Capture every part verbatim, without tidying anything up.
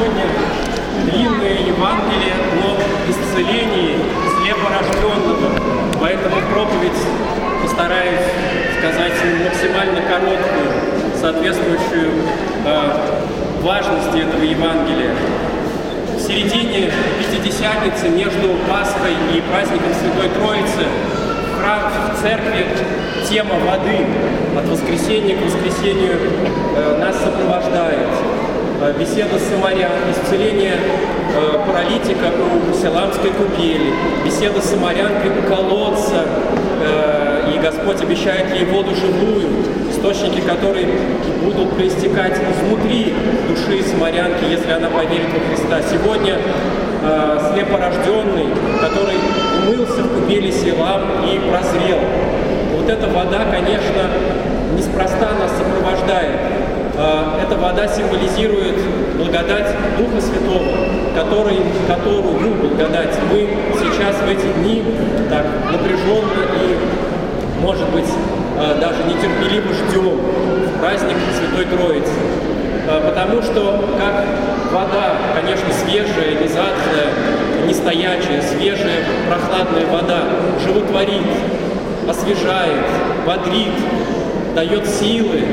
сегодня длинное Евангелие о исцелении слепорожденного, поэтому проповедь постараюсь сказать максимально короткую, соответствующую э, важности этого Евангелия. В середине Пятидесятницы, между Пасхой и праздником Святой Троицы, в храме, в церкви тема воды от воскресения к воскресению э, нас сопровождает. Э, беседа с самарянкой, исцеление э, паралитика у Силамской купели, беседа с самарянкой у колодца, э, и Господь обещает ей воду живую, источники которой будут проистекать изнутри души самарянки, если она поверит во Христа. Сегодня э, слепорожденный, который умылся в купели Силам и прозрел. Вот эта вода, конечно, неспроста нас сопровождает. Э, эта вода символизирует благодать Духа Святого, который, которую благодать мы сейчас в эти дни так напряженно и, может быть, даже нетерпеливо ждем в праздник Святой Троицы. Потому что, как вода, конечно, свежая, не затхлая, не стоячая, свежая, прохладная вода животворит, освежает, бодрит, дает силы,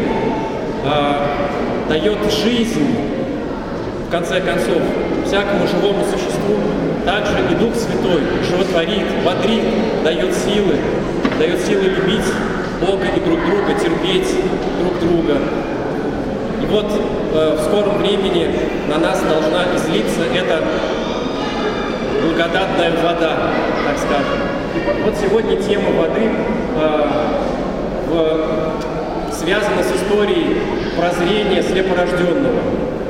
дает жизнь, в конце концов, всякому живому существу, также и Дух Святой животворит, бодрит, дает силы, дает силы любить Бога и друг друга, терпеть друг друга. И вот э, в скором времени на нас должна излиться эта благодатная вода, так скажем. И вот сегодня тема воды э, в, связана с историей прозрения слепорожденного.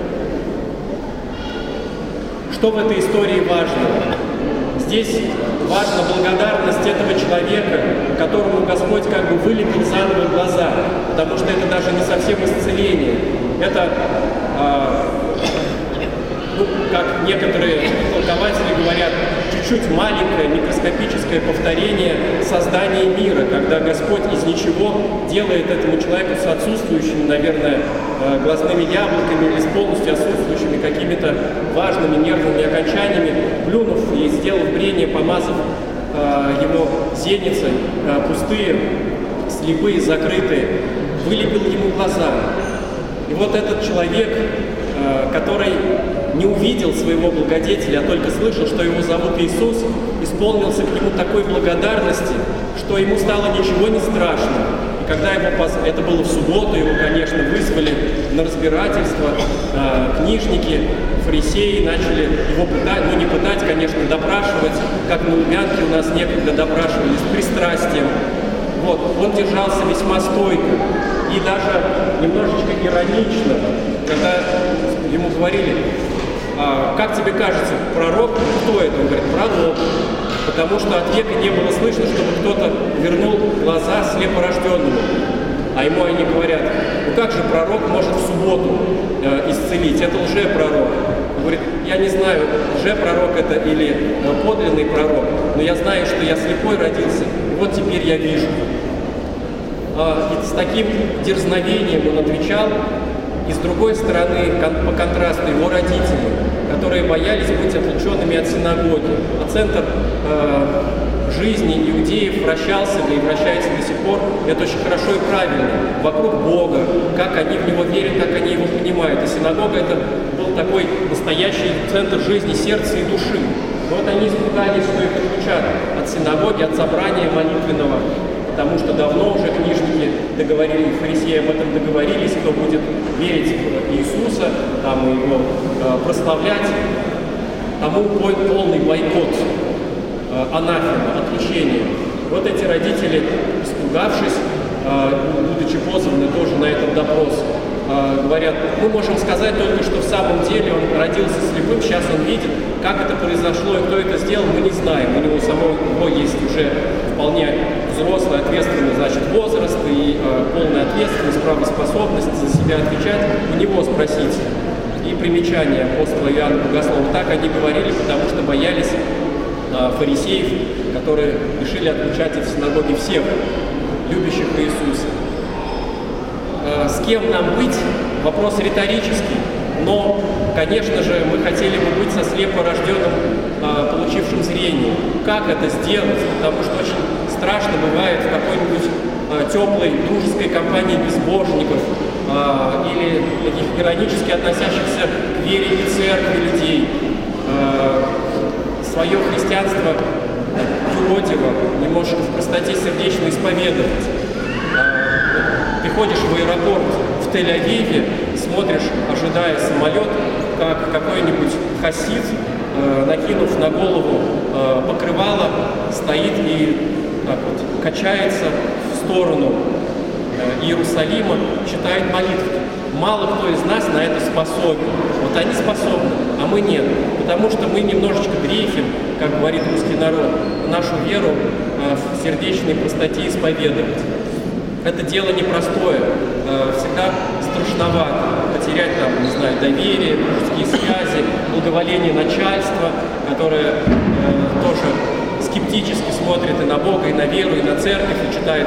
Что в этой истории важно? Здесь важна благодарность этого человека, которому Господь как бы вылепил заново глаза, потому что это даже не совсем исцеление. Это, э, ну, как некоторые толкователи говорят, чуть-чуть маленькое микроскопическое повторение создания мира, когда Господь из ничего делает этому человеку с отсутствующими, наверное, э, глазными яблоками или с полностью отсутствующими какими-то важными нервными окончаниями, плюнув и сделав брение, помазав э, его зеницей, э, пустые, слепые, закрытые, вылепил ему глаза. И вот этот человек, э, который не увидел своего благодетеля, а только слышал, что его зовут Иисус, исполнился к нему такой благодарности, что ему стало ничего не страшно. И когда его, это было в субботу, его, конечно, вызвали на разбирательство, э, книжники, фарисеи начали его пытать, ну не пытать, конечно, допрашивать, как на Лубянке у нас некогда допрашивали с пристрастием. Вот, он держался весьма стойко и даже немножечко иронично, когда ему говорили: а, как тебе кажется, пророк? Кто это? Он говорит: пророк. Потому что от века не было слышно, чтобы кто-то вернул глаза слепорожденному. А ему они говорят: ну как же пророк может в субботу э, исцелить? Это лжепророк. Он говорит: я не знаю, лжепророк это или э, подлинный пророк, но я знаю, что я слепой родился, и вот теперь я вижу. Э, и с таким дерзновением он отвечал. И с другой стороны, по контрасту, его родители, которые боялись быть отлученными от синагоги. А центр э, жизни иудеев вращался и вращается до сих пор. Это очень хорошо и правильно. Вокруг Бога, как они в Него верят, как они Его понимают. И синагога — это был такой настоящий центр жизни, сердца и души. Вот они испугались, что их отлучат от синагоги, от собрания молитвенного. Потому что давно уже книжники договорились, фарисеи об этом договорились, кто будет верить в Иисуса, там его э, прославлять, тому полный бойкот, э, анафема, отлучение. Вот эти родители, испугавшись, э, будучи позваны тоже на этот допрос, э, говорят: мы можем сказать только, что в самом деле он родился слепым, сейчас он видит, как это произошло и кто это сделал, мы не знаем. У него самого есть уже вполне взрослый, ответственный, значит, возраст и э, полная ответственность, правоспособность за себя отвечать, у него спросить. И примечание апостола Иоанна Богослова. Так они говорили, потому что боялись э, фарисеев, которые решили отлучать из синагоги всех любящих Иисуса. Э, с кем нам быть? Вопрос риторический, но конечно же, мы хотели бы быть со слепорожденным, а, получившим зрение. Как это сделать? Потому что очень страшно бывает в какой-нибудь а, теплой, дружеской компании безбожников а, или таких иронически относящихся к вере и церкви людей. А, свое христианство юродиво, не можешь в простоте сердечно исповедовать. А, ты ходишь в аэропорт в Тель-Авиве, смотришь, ожидая самолет, как какой-нибудь хасид, э, накинув на голову э, покрывало, стоит и так вот качается в сторону э, Иерусалима, читает молитвы. Мало кто из нас на это способен. Вот они способны, а мы нет. Потому что мы немножечко дрейфим, как говорит русский народ, нашу веру э, в сердечной простоте исповедовать. Это дело непростое, э, всегда страшновато. Потерять там, не знаю, доверие, дружеские связи, благоволение начальства, которое э, тоже скептически смотрит и на Бога, и на веру, и на церковь, и читает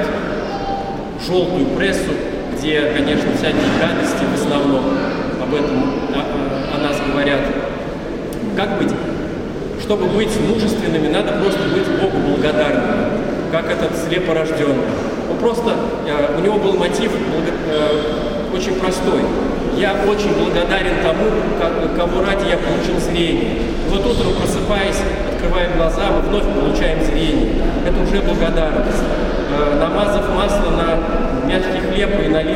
желтую прессу, где, конечно, всякие гадости в основном об этом о, о нас говорят. Как быть? Чтобы быть мужественными, надо просто быть Богу благодарными, как этот слепорожденный. Он просто, э, у него был мотив благо, э, очень простой. Я очень благодарен тому, кого ради я получил зрение. И вот утром, просыпаясь, открывая глаза, мы вновь получаем зрение. Это уже благодарность. Э, намазав масло на мягкий хлеб и налив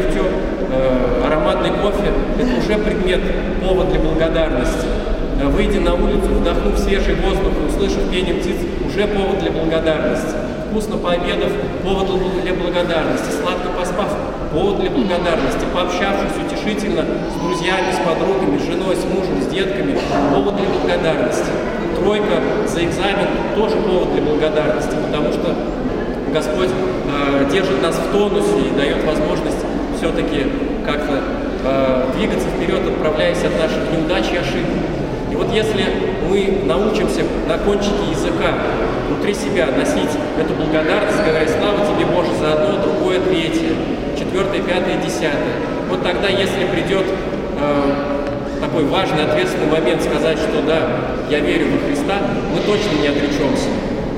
э, ароматный кофе, это уже предмет, повод для благодарности. Э, выйдя на улицу, вдохнув свежий воздух, услышав пение птиц, уже повод для благодарности. Вкусно пообедав, повод для благодарности. Сладко поспав, повод для благодарности. Пообщавшись утешительно с друзьями, с подругами, с женой, с мужем, с детками, повод для благодарности. Тройка за экзамен тоже повод для благодарности, потому что Господь э, держит нас в тонусе и дает возможность все-таки как-то э, двигаться вперед, отправляясь от наших неудач и ошибок. И вот если мы научимся на кончике языка внутри себя носить эту благодарность, говоря: слава тебе, Боже, за одно, другое, третье, четвертое, пятое, десятое. Вот тогда, если придет э, такой важный, ответственный момент сказать, что да, я верю во Христа, мы точно не отречемся.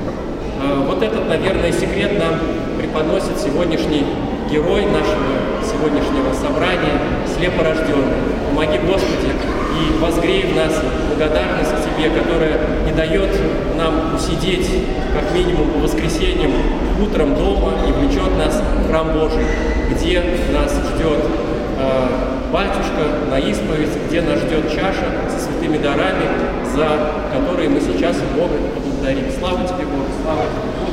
Э, вот этот, наверное, секрет нам преподносит сегодняшний герой нашего сегодняшнего собрания, слепорожденный. Помоги, Господи, и возгрей в нас благодарность к Тебе, которая не дает нам усидеть, как минимум, по воскресеньям утром дома и влечет нас в храм Божий, где нас ждет э, батюшка на исповедь, где нас ждет чаша со святыми дарами, за которые мы сейчас Бога поблагодарим. Слава Тебе, Бог, слава Тебе.